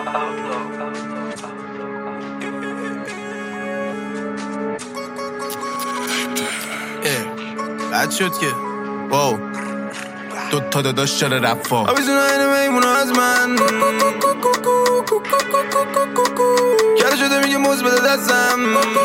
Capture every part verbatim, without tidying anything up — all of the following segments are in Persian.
بد شد که واو دو تا داداش چرا رفا آویزون اینه میمونه از من کرده شده میگه موز بده دستم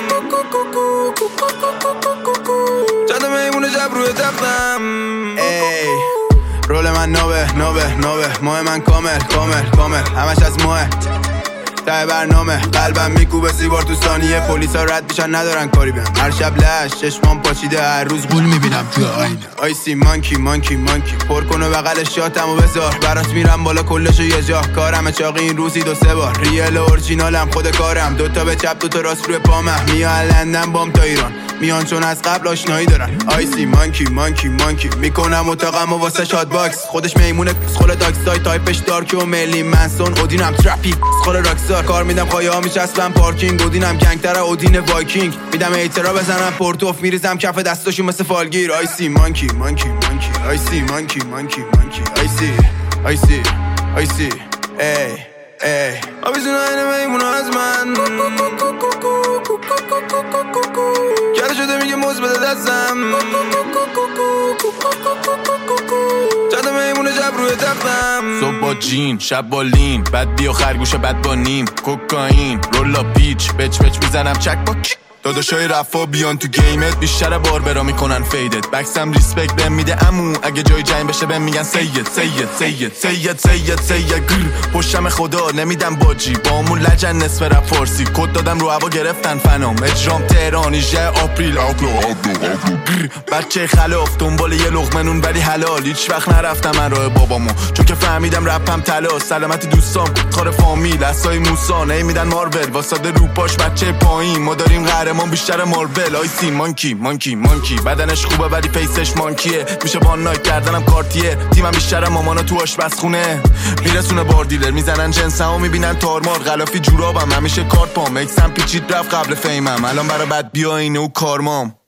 چند میمونه جب روی تختم ای رول من نوبه نوبه نوبه ماه من کامل کامل کامل همش از ماه ته برنامه قلبم میکوبه سی بار تو ثانیه پلیسا رد میشن ندارن کاری بهم هر شب لش چشمام پاچیده هر روز گول میبینم توی آینه آیسی مانکی مانکی مانکی پر کنه بغل شاتمو بذار برات میرم بالا کلشو یه جا کارمه چاقی این روزی دو سه بار ریل اورجینالم خود کارم دوتا به چپ دوتا راست روی پامم میان لندن بام تا ایران میان چون از قبل آشنایی دارن آیسی مانکی مانکی مانکی میکنم اتاقمو واسه شات باکس خودش میمونه خول داکسای تایپش دارک و ملی منسون اودینم تراپی خول راکسار کار میدم خواهی ها میچسبم پارکینگ اودینم گنگتر اودین وایکینگ میدم ایترا بزنم پورتوف میریزم کف دستاشون مثل فالگیر آیسی مانکی مانکی مانکی آیسی مانکی مانکی مانکی آیسی آیسی آیسی ای ای آویزون اینه میمونه از من کرده شده میگه موز بده دستم چند میمونه جب روی تختم صبح با جین شب با لین بعد بیا خرگوشه بعد با نیم کوکائین رولا پیچ بچ بچ میزنم چک با داداشای رفا بیان تو گیمت بیشتر بار برا میکنن فیدت بکسم ریسپکت بهم میده امو اگه جای جنگ بشه بهم میگن سید سید سید سید سید سید گر پشتم خدا نمیدم باجی با همون لجن نصف رپ فارسی کد دادم رو هوا گرفتن فنام اجرام تهران ایجه آپریل آپلو آپلو آپلو گر بچه خلاف دنبال یه لقمه نون ولی حلال هیچ وقت نرفتم من راه بابامو چون که فهمیدم رپم طلا سلامتی دوستام کار فامیل اسای موسی نمیدن مارول واساده رو پاش بچه پایین ما داریم قهرمان بیشتر مارول آیسی مانکی مانکی مانکی بدنش خوبه ولی فیسش مانکیه میشه وان نایت کردنم کارتیه تیمم بیشتر مامانا تو آشپزخونه میرسونه بار دیلر میزنن جنسمو میبینن تارمار غلافی جورابم همیشه کارت پام اکسم پیچید رفت قبل فیمم الان برا بد بیا اینه و کارمام